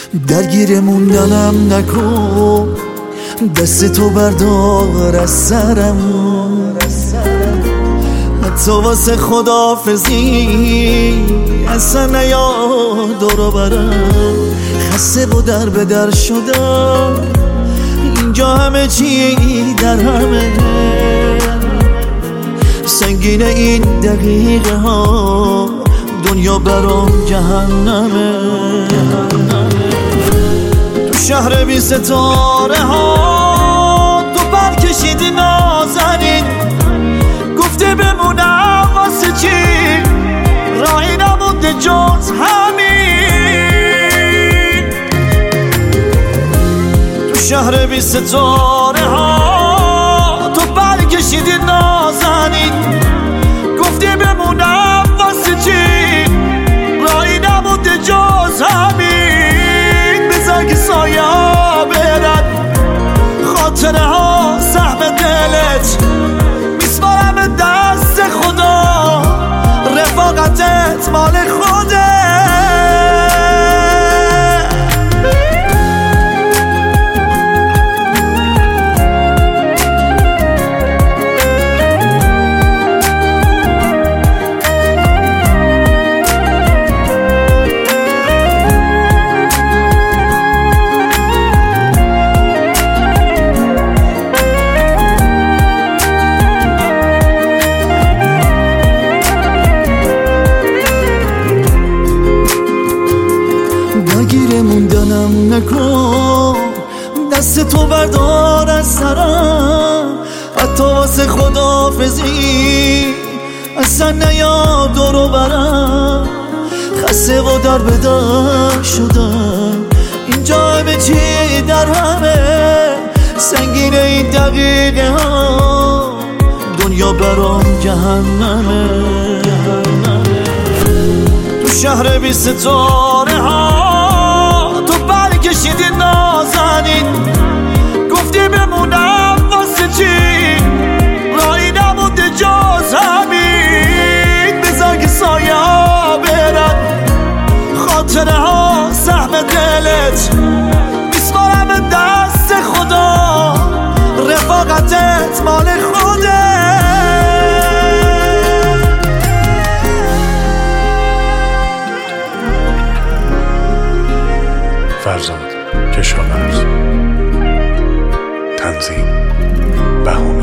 درگیر موندنم نکن، دست تو بردار از سرم، حتی واسه خداحافظی اصلا نیاد دورو برم. خسته و در به در شدم، اینجا همه چی در همه، سنگین این دقیقه ها دنیا برام جهنمه. تو شهر بی ستاره ها تو پر کشیدی نازنین، گفته بمونم واسه چی، راهی نمونده جز همین. تو شهر بی ستاره ها تو پر کشیدی نازنین، گفته بمونم واسه چی، راهی نمونده جز همین. بذار که سایه ها برن، خاطره ها سهم دلت، میسپارم دست خدا، رفاقتت مال خوده. درگیر موندنم نکن، دست تو بردار از سرم، حتی واسه خداحافظی اصلا نیاد دورو برم. خسته و در به در شدم، اینجا همه چی در همه، سنگین این دقیقه ها دنیا برام جهنمه. تو شهر بی ستاره ها تو پر کشیدی نازنین، گفتی بمونم واسه چی، راهی نمونده جز همین. بذار که سایه ها برن، خاطره ها سهم دلت، میسپارم دست خدا، رفاقتت مال خوده. فرزاد کشاورز، تنظیم بهونه.